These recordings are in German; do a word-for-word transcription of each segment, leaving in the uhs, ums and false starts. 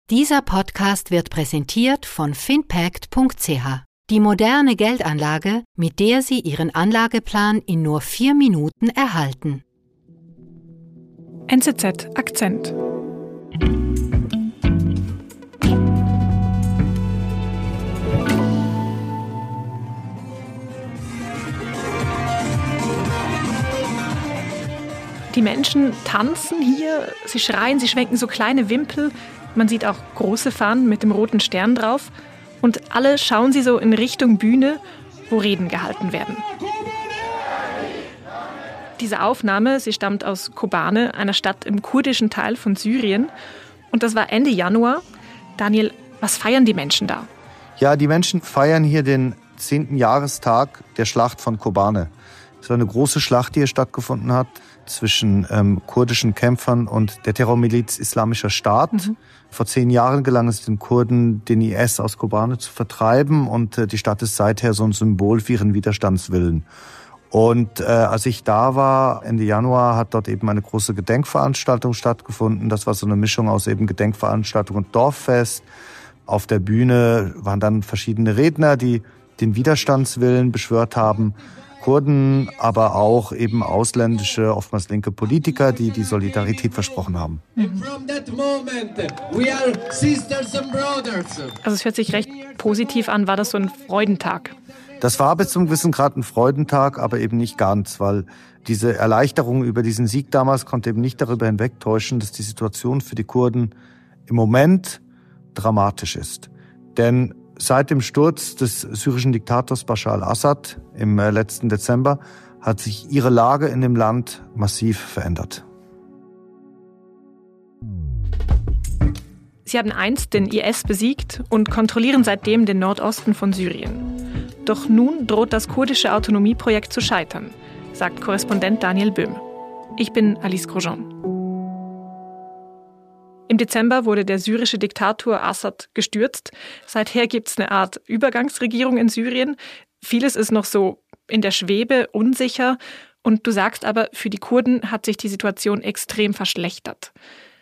Dieser Podcast wird präsentiert von finpact punkt c h. Die moderne Geldanlage, mit der Sie Ihren Anlageplan in nur vier Minuten erhalten. N Z Z Akzent. Die Menschen tanzen hier, sie schreien, sie schwenken so kleine Wimpel. Man sieht auch große Fahnen mit dem roten Stern drauf. Und alle schauen sie so in Richtung Bühne, wo Reden gehalten werden. Diese Aufnahme, sie stammt aus Kobane, einer Stadt im kurdischen Teil von Syrien. Und das war Ende Januar. Daniel, was feiern die Menschen da? Ja, die Menschen feiern hier den zehnten Jahrestag der Schlacht von Kobane. Es war eine große Schlacht, die hier stattgefunden hat zwischen ähm, kurdischen Kämpfern und der Terrormiliz Islamischer Staat. Mhm. Vor zehn Jahren gelang es den Kurden, den I S aus Kobane zu vertreiben. Und äh, die Stadt ist seither so ein Symbol für ihren Widerstandswillen. Und äh, als ich da war, Ende Januar, hat dort eben eine große Gedenkveranstaltung stattgefunden. Das war so eine Mischung aus eben Gedenkveranstaltung und Dorffest. Auf der Bühne waren dann verschiedene Redner, die den Widerstandswillen beschwört haben. Kurden, aber auch eben ausländische, oftmals linke Politiker, die die Solidarität versprochen haben. Mhm. Also es hört sich recht positiv an. War das so ein Freudentag? Das war bis zum gewissen Grad ein Freudentag, aber eben nicht ganz, weil diese Erleichterung über diesen Sieg damals konnte eben nicht darüber hinwegtäuschen, dass die Situation für die Kurden im Moment dramatisch ist. Denn seit dem Sturz des syrischen Diktators Bashar al-Assad im letzten Dezember hat sich ihre Lage in dem Land massiv verändert. Sie haben einst den I S besiegt und kontrollieren seitdem den Nordosten von Syrien. Doch nun droht das kurdische Autonomieprojekt zu scheitern, sagt Korrespondent Daniel Böhm. Ich bin Alice Grosjean. Im Dezember wurde der syrische Diktator Assad gestürzt. Seither gibt es eine Art Übergangsregierung in Syrien. Vieles ist noch so in der Schwebe, unsicher. Und du sagst aber, für die Kurden hat sich die Situation extrem verschlechtert.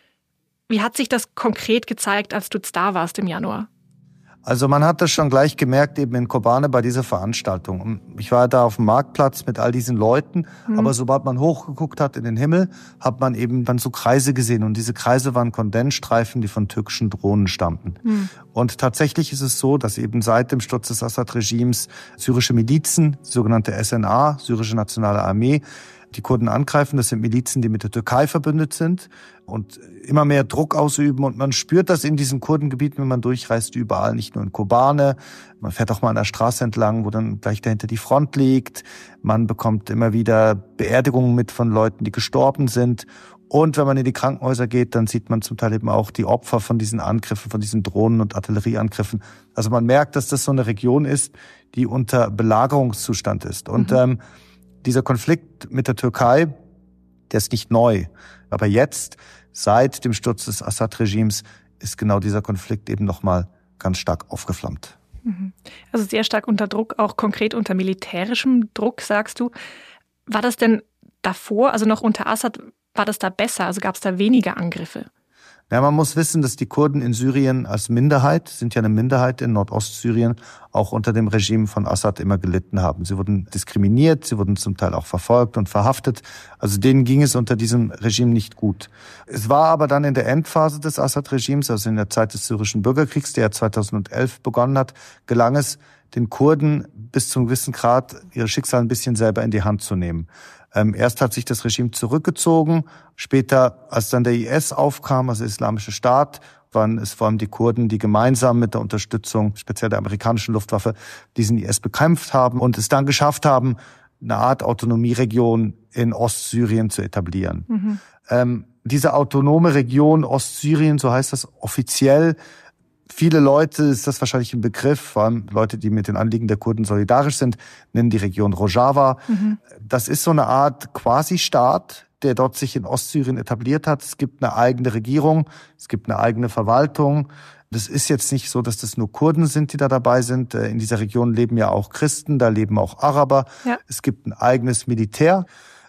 Wie hat sich das konkret gezeigt, als du da warst im Januar? Also man hat das schon gleich gemerkt, eben in Kobane bei dieser Veranstaltung. Ich war da auf dem Marktplatz mit all diesen Leuten, mhm. aber sobald man hochgeguckt hat in den Himmel, hat man eben dann so Kreise gesehen. Und diese Kreise waren Kondensstreifen, die von türkischen Drohnen stammten. Mhm. Und tatsächlich ist es so, dass eben seit dem Sturz des Assad-Regimes syrische Milizen, die sogenannte S N A, Syrische Nationale Armee, die Kurden angreifen. Das sind Milizen, die mit der Türkei verbündet sind und immer mehr Druck ausüben. Und man spürt das in diesen Kurdengebieten, wenn man durchreist, überall, nicht nur in Kobane. Man fährt auch mal an der Straße entlang, wo dann gleich dahinter die Front liegt. Man bekommt immer wieder Beerdigungen mit von Leuten, die gestorben sind. Und wenn man in die Krankenhäuser geht, dann sieht man zum Teil eben auch die Opfer von diesen Angriffen, von diesen Drohnen- und Artillerieangriffen. Also man merkt, dass das so eine Region ist, die unter Belagerungszustand ist. Und mhm. ähm, dieser Konflikt mit der Türkei, der ist nicht neu. Aber jetzt, seit dem Sturz des Assad-Regimes, ist genau dieser Konflikt eben nochmal ganz stark aufgeflammt. Also sehr stark unter Druck, auch konkret unter militärischem Druck, sagst du. War das denn davor, also noch unter Assad, war das da besser? Also gab es da weniger Angriffe? Ja, man muss wissen, dass die Kurden in Syrien als Minderheit, sind ja eine Minderheit in Nordostsyrien, auch unter dem Regime von Assad immer gelitten haben. Sie wurden diskriminiert, sie wurden zum Teil auch verfolgt und verhaftet. Also denen ging es unter diesem Regime nicht gut. Es war aber dann in der Endphase des Assad-Regimes, also in der Zeit des syrischen Bürgerkriegs, der zweitausendelf begonnen hat, gelang es den Kurden bis zum gewissen Grad ihr Schicksal ein bisschen selber in die Hand zu nehmen. Ähm, erst hat sich das Regime zurückgezogen, später, als dann der I S aufkam, also der Islamische Staat, waren es vor allem die Kurden, die gemeinsam mit der Unterstützung, speziell der amerikanischen Luftwaffe, diesen I S bekämpft haben und es dann geschafft haben, eine Art Autonomieregion in Ostsyrien zu etablieren. Mhm. Ähm, diese autonome Region Ostsyrien, so heißt das offiziell, viele Leute ist das wahrscheinlich ein Begriff, vor allem Leute, die mit den Anliegen der Kurden solidarisch sind, nennen die Region Rojava. Mhm. Das ist so eine Art Quasi-Staat, der dort sich in Ostsyrien etabliert hat. Es gibt eine eigene Regierung, es gibt eine eigene Verwaltung. Das ist jetzt nicht so, dass das nur Kurden sind, die da dabei sind. In dieser Region leben ja auch Christen, da leben auch Araber. Ja. Es gibt ein eigenes Militär.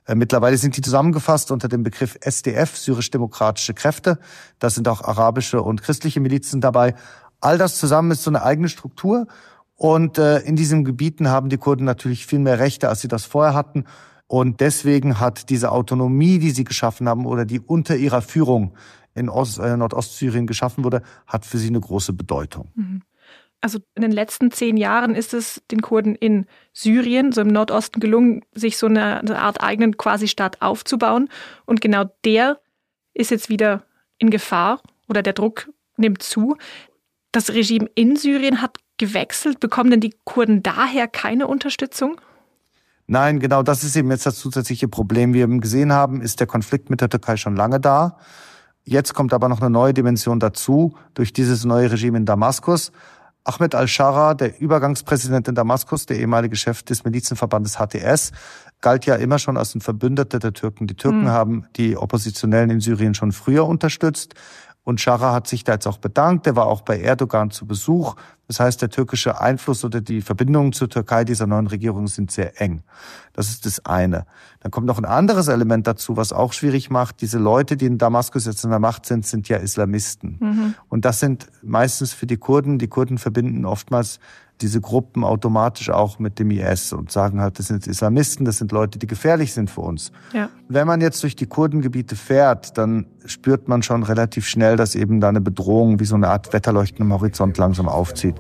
Mittlerweile sind die zusammengefasst unter dem Begriff S D F, syrisch-demokratische Kräfte. Da sind auch arabische und christliche Milizen dabei. All das zusammen ist so eine eigene Struktur. Und äh, in diesen Gebieten haben die Kurden natürlich viel mehr Rechte, als sie das vorher hatten. Und deswegen hat diese Autonomie, die sie geschaffen haben oder die unter ihrer Führung in Ost, äh, Nordostsyrien geschaffen wurde, hat für sie eine große Bedeutung. Also in den letzten zehn Jahren ist es den Kurden in Syrien, so im Nordosten, gelungen, sich so eine, eine Art eigenen Quasi-Staat aufzubauen. Und genau der ist jetzt wieder in Gefahr oder der Druck nimmt zu. Das Regime in Syrien hat gewechselt. Bekommen denn die Kurden daher keine Unterstützung? Nein, genau das ist eben jetzt das zusätzliche Problem. Wie wir eben gesehen haben, ist der Konflikt mit der Türkei schon lange da. Jetzt kommt aber noch eine neue Dimension dazu durch dieses neue Regime in Damaskus. Ahmed al-Shara, der Übergangspräsident in Damaskus, der ehemalige Chef des Milizenverbandes H T S, galt ja immer schon als ein Verbündeter der Türken. Die Türken mhm. haben die Oppositionellen in Syrien schon früher unterstützt. Und Shara hat sich da jetzt auch bedankt. Der war auch bei Erdogan zu Besuch. Das heißt, der türkische Einfluss oder die Verbindungen zur Türkei dieser neuen Regierung sind sehr eng. Das ist das eine. Dann kommt noch ein anderes Element dazu, was auch schwierig macht. Diese Leute, die in Damaskus jetzt in der Macht sind, sind ja Islamisten. Mhm. Und das sind meistens für die Kurden. Die Kurden verbinden oftmals diese Gruppen automatisch auch mit dem I S und sagen halt, das sind Islamisten, das sind Leute, die gefährlich sind für uns. Ja. Wenn man jetzt durch die Kurdengebiete fährt, dann spürt man schon relativ schnell, dass eben da eine Bedrohung wie so eine Art Wetterleuchten am Horizont langsam aufzieht.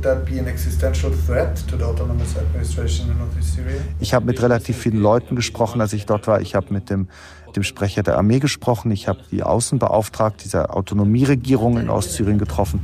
Ich habe mit relativ vielen Leuten gesprochen, als ich dort war. Ich habe mit dem, dem Sprecher der Armee gesprochen. Ich habe die Außenbeauftragte dieser Autonomieregierung in Ostsyrien getroffen.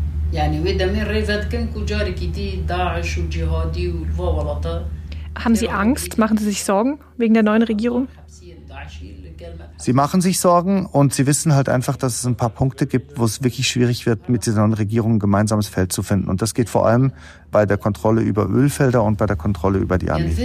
Haben Sie Angst? Machen Sie sich Sorgen wegen der neuen Regierung? Sie machen sich Sorgen und sie wissen halt einfach, dass es ein paar Punkte gibt, wo es wirklich schwierig wird, mit dieser neuen Regierung ein gemeinsames Feld zu finden. Und das geht vor allem bei der Kontrolle über Ölfelder und bei der Kontrolle über die Armee.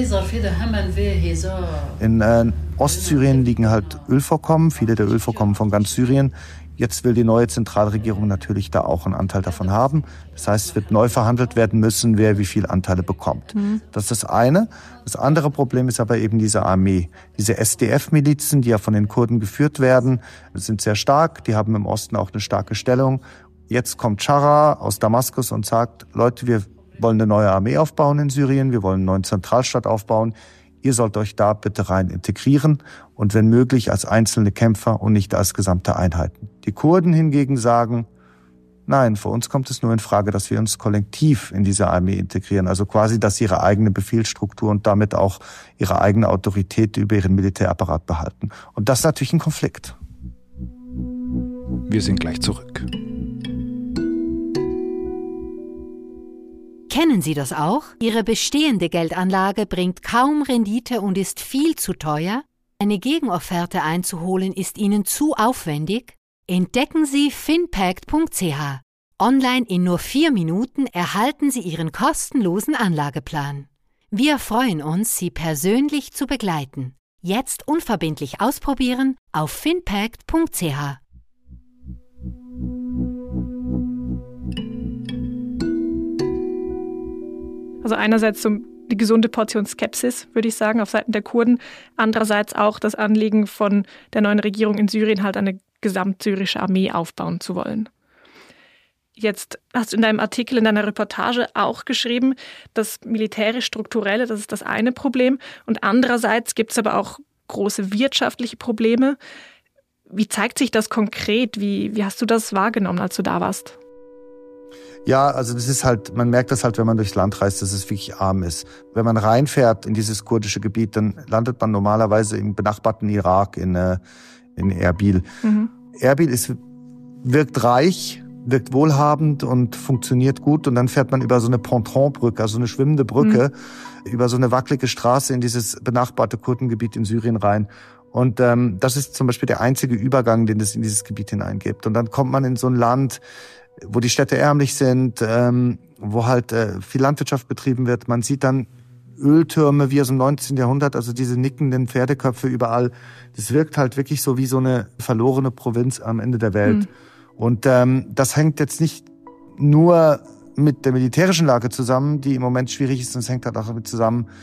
In äh, Ostsyrien liegen halt Ölvorkommen, viele der Ölvorkommen von ganz Syrien. Jetzt will die neue Zentralregierung natürlich da auch einen Anteil davon haben. Das heißt, es wird neu verhandelt werden müssen, wer wie viel Anteile bekommt. Mhm. Das ist das eine. Das andere Problem ist aber eben diese Armee. Diese S D F-Milizen, die ja von den Kurden geführt werden, sind sehr stark. Die haben im Osten auch eine starke Stellung. Jetzt kommt Shara aus Damaskus und sagt, Leute, wir wollen eine neue Armee aufbauen in Syrien. Wir wollen einen neuen Zentralstaat aufbauen. Ihr sollt euch da bitte rein integrieren und wenn möglich als einzelne Kämpfer und nicht als gesamte Einheiten. Die Kurden hingegen sagen, nein, für uns kommt es nur in Frage, dass wir uns kollektiv in diese Armee integrieren. Also quasi, dass sie ihre eigene Befehlsstruktur und damit auch ihre eigene Autorität über ihren Militärapparat behalten. Und das ist natürlich ein Konflikt. Wir sind gleich zurück. Kennen Sie das auch? Ihre bestehende Geldanlage bringt kaum Rendite und ist viel zu teuer? Eine Gegenofferte einzuholen ist Ihnen zu aufwendig? Entdecken Sie finpact punkt c h. Online in nur vier Minuten erhalten Sie Ihren kostenlosen Anlageplan. Wir freuen uns, Sie persönlich zu begleiten. Jetzt unverbindlich ausprobieren auf finpact punkt c h. Also einerseits so die gesunde Portion Skepsis, würde ich sagen, auf Seiten der Kurden. Andererseits auch das Anliegen von der neuen Regierung in Syrien, halt eine gesamtsyrische Armee aufbauen zu wollen. Jetzt hast du in deinem Artikel, in deiner Reportage auch geschrieben, das militärisch-strukturelle, das ist das eine Problem. Und andererseits gibt es aber auch große wirtschaftliche Probleme. Wie zeigt sich das konkret? Wie, wie hast du das wahrgenommen, als du da warst? Ja, also das ist halt, man merkt das halt, wenn man durchs Land reist, dass es wirklich arm ist. Wenn man reinfährt in dieses kurdische Gebiet, dann landet man normalerweise im benachbarten Irak, in, in Erbil. Mhm. Erbil ist, wirkt reich, wirkt wohlhabend und funktioniert gut. Und dann fährt man über so eine Pontonbrücke, also eine schwimmende Brücke, mhm. über so eine wackelige Straße in dieses benachbarte Kurdengebiet in Syrien rein. Und ähm, das ist zum Beispiel der einzige Übergang, den es in dieses Gebiet hineingibt. Und dann kommt man in so ein Land, wo die Städte ärmlich sind, ähm, wo halt äh, viel Landwirtschaft betrieben wird. Man sieht dann Öltürme wie aus dem neunzehnten Jahrhundert, also diese nickenden Pferdeköpfe überall. Das wirkt halt wirklich so wie so eine verlorene Provinz am Ende der Welt. Mhm. Und ähm, das hängt jetzt nicht nur mit der militärischen Lage zusammen, die im Moment schwierig ist, sondern es hängt halt auch damit zusammen,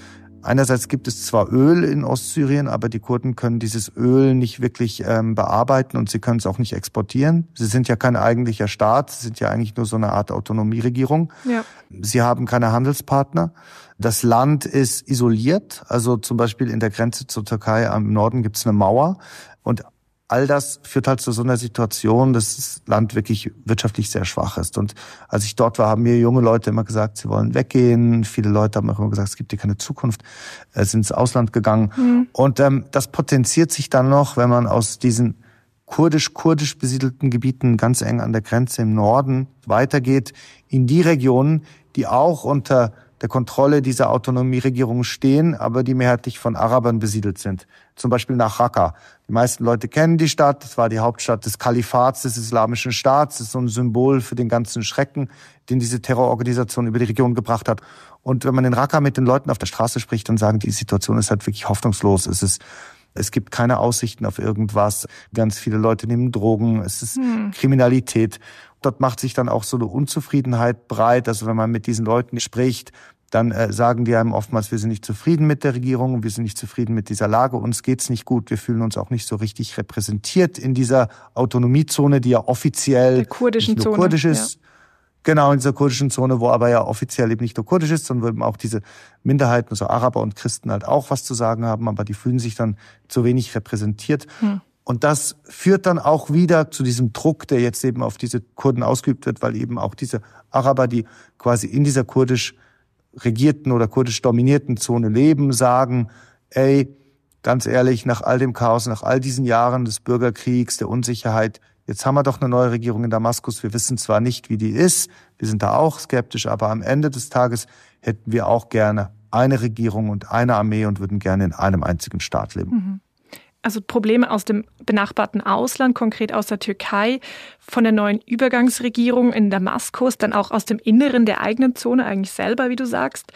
einerseits gibt es zwar Öl in Ostsyrien, aber die Kurden können dieses Öl nicht wirklich ähm, bearbeiten und sie können es auch nicht exportieren. Sie sind ja kein eigentlicher Staat, sie sind ja eigentlich nur so eine Art Autonomieregierung. Ja. Sie haben keine Handelspartner. Das Land ist isoliert, also zum Beispiel in der Grenze zur Türkei am Norden gibt es eine Mauer und all das führt halt zu so einer Situation, dass das Land wirklich wirtschaftlich sehr schwach ist. Und als ich dort war, haben mir junge Leute immer gesagt, sie wollen weggehen. Viele Leute haben auch immer gesagt, es gibt hier keine Zukunft, äh, sind ins Ausland gegangen. Mhm. Und ähm, das potenziert sich dann noch, wenn man aus diesen kurdisch-kurdisch besiedelten Gebieten ganz eng an der Grenze im Norden weitergeht in die Regionen, die auch unter der Kontrolle dieser Autonomieregierungen stehen, aber die mehrheitlich von Arabern besiedelt sind. Zum Beispiel nach Raqqa. Die meisten Leute kennen die Stadt. Das war die Hauptstadt des Kalifats des Islamischen Staats. Das ist so ein Symbol für den ganzen Schrecken, den diese Terrororganisation über die Region gebracht hat. Und wenn man in Raqqa mit den Leuten auf der Straße spricht, dann sagen die, die Situation ist halt wirklich hoffnungslos. Es ist, es gibt keine Aussichten auf irgendwas. Ganz viele Leute nehmen Drogen. Es ist hm. Kriminalität. Dort macht sich dann auch so eine Unzufriedenheit breit. Also wenn man mit diesen Leuten spricht, dann äh, sagen die einem oftmals, wir sind nicht zufrieden mit der Regierung, wir sind nicht zufrieden mit dieser Lage, uns geht's nicht gut, wir fühlen uns auch nicht so richtig repräsentiert in dieser Autonomiezone, die ja offiziell der kurdischen nicht nur Zone, kurdisch ist. Ja. Genau, in dieser kurdischen Zone, wo aber ja offiziell eben nicht nur kurdisch ist, sondern wo eben auch diese Minderheiten, also Araber und Christen halt auch was zu sagen haben, aber die fühlen sich dann zu wenig repräsentiert. Hm. Und das führt dann auch wieder zu diesem Druck, der jetzt eben auf diese Kurden ausgeübt wird, weil eben auch diese Araber, die quasi in dieser kurdisch regierten oder kurdisch dominierten Zone leben, sagen, ey, ganz ehrlich, nach all dem Chaos, nach all diesen Jahren des Bürgerkriegs, der Unsicherheit, jetzt haben wir doch eine neue Regierung in Damaskus. Wir wissen zwar nicht, wie die ist, wir sind da auch skeptisch, aber am Ende des Tages hätten wir auch gerne eine Regierung und eine Armee und würden gerne in einem einzigen Staat leben. Mhm. Also Probleme aus dem benachbarten Ausland, konkret aus der Türkei, von der neuen Übergangsregierung in Damaskus, dann auch aus dem Inneren der eigenen Zone, eigentlich selber, wie du sagst.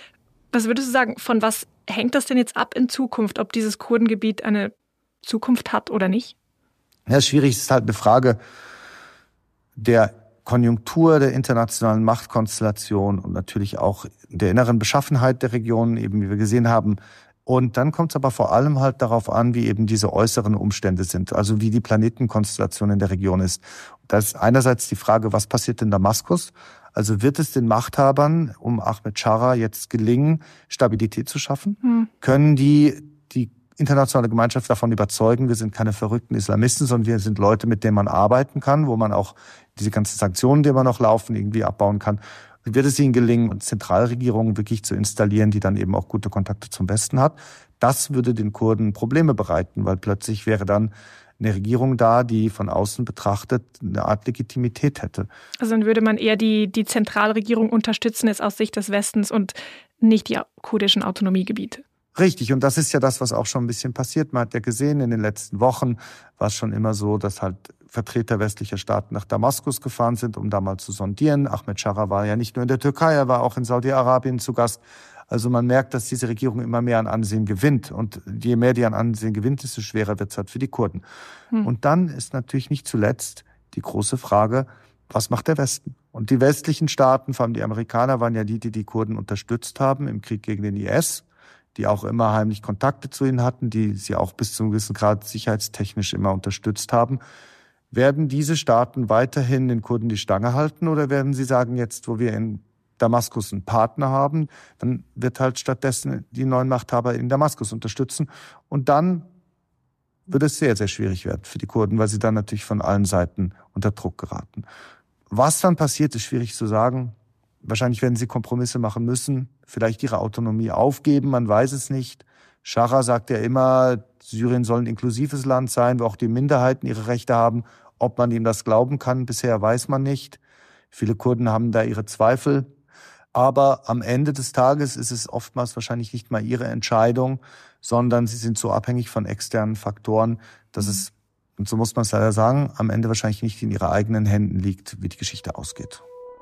Was würdest du sagen, von was hängt das denn jetzt ab in Zukunft, ob dieses Kurdengebiet eine Zukunft hat oder nicht? Ja, schwierig, es ist halt eine Frage der Konjunktur, der internationalen Machtkonstellation und natürlich auch der inneren Beschaffenheit der Region, eben wie wir gesehen haben. Und dann kommt es aber vor allem halt darauf an, wie eben diese äußeren Umstände sind, also wie die Planetenkonstellation in der Region ist. Da ist einerseits die Frage, was passiert in Damaskus? Also wird es den Machthabern um Ahmed Schara jetzt gelingen, Stabilität zu schaffen? Hm. Können die die internationale Gemeinschaft davon überzeugen, wir sind keine verrückten Islamisten, sondern wir sind Leute, mit denen man arbeiten kann, wo man auch diese ganzen Sanktionen, die immer noch laufen, irgendwie abbauen kann? Wird es ihnen gelingen, Zentralregierungen wirklich zu installieren, die dann eben auch gute Kontakte zum Westen hat? Das würde den Kurden Probleme bereiten, weil plötzlich wäre dann eine Regierung da, die von außen betrachtet eine Art Legitimität hätte. Also dann würde man eher die, die Zentralregierung unterstützen, ist aus Sicht des Westens und nicht die kurdischen Autonomiegebiete. Richtig, und das ist ja das, was auch schon ein bisschen passiert. Man hat ja gesehen, in den letzten Wochen war es schon immer so, dass halt Vertreter westlicher Staaten nach Damaskus gefahren sind, um da mal zu sondieren. Ahmed Schara war ja nicht nur in der Türkei, er war auch in Saudi-Arabien zu Gast. Also man merkt, dass diese Regierung immer mehr an Ansehen gewinnt. Und je mehr die an Ansehen gewinnt, desto schwerer wird es halt für die Kurden. Hm. Und dann ist natürlich nicht zuletzt die große Frage, was macht der Westen? Und die westlichen Staaten, vor allem die Amerikaner, waren ja die, die die Kurden unterstützt haben im Krieg gegen den I S, die auch immer heimlich Kontakte zu ihnen hatten, die sie auch bis zu einem gewissen Grad sicherheitstechnisch immer unterstützt haben. Werden diese Staaten weiterhin den Kurden die Stange halten oder werden sie sagen, jetzt, wo wir in Damaskus einen Partner haben, dann wird halt stattdessen die neuen Machthaber in Damaskus unterstützen. Und dann wird es sehr, sehr schwierig werden für die Kurden, weil sie dann natürlich von allen Seiten unter Druck geraten. Was dann passiert, ist schwierig zu sagen. Wahrscheinlich werden sie Kompromisse machen müssen, vielleicht ihre Autonomie aufgeben, man weiß es nicht. Schara sagt ja immer, Syrien soll ein inklusives Land sein, wo auch die Minderheiten ihre Rechte haben. Ob man ihm das glauben kann, bisher weiß man nicht. Viele Kurden haben da ihre Zweifel. Aber am Ende des Tages ist es oftmals wahrscheinlich nicht mal ihre Entscheidung, sondern sie sind so abhängig von externen Faktoren, dass es, und so muss man es leider sagen, am Ende wahrscheinlich nicht in ihre eigenen Händen liegt, wie die Geschichte ausgeht.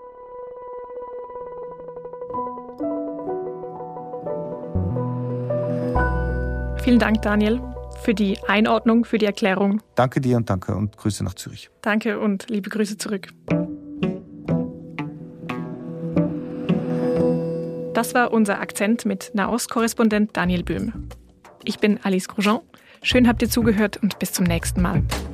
Vielen Dank, Daniel, für die Einordnung, für die Erklärung. Danke dir und danke und Grüße nach Zürich. Danke und liebe Grüße zurück. Das Das war unser Akzent mit Nahost-Korrespondent Daniel Böhm. Ich bin Alice Grosjean. Schön habt ihr zugehört und bis zum nächsten Mal.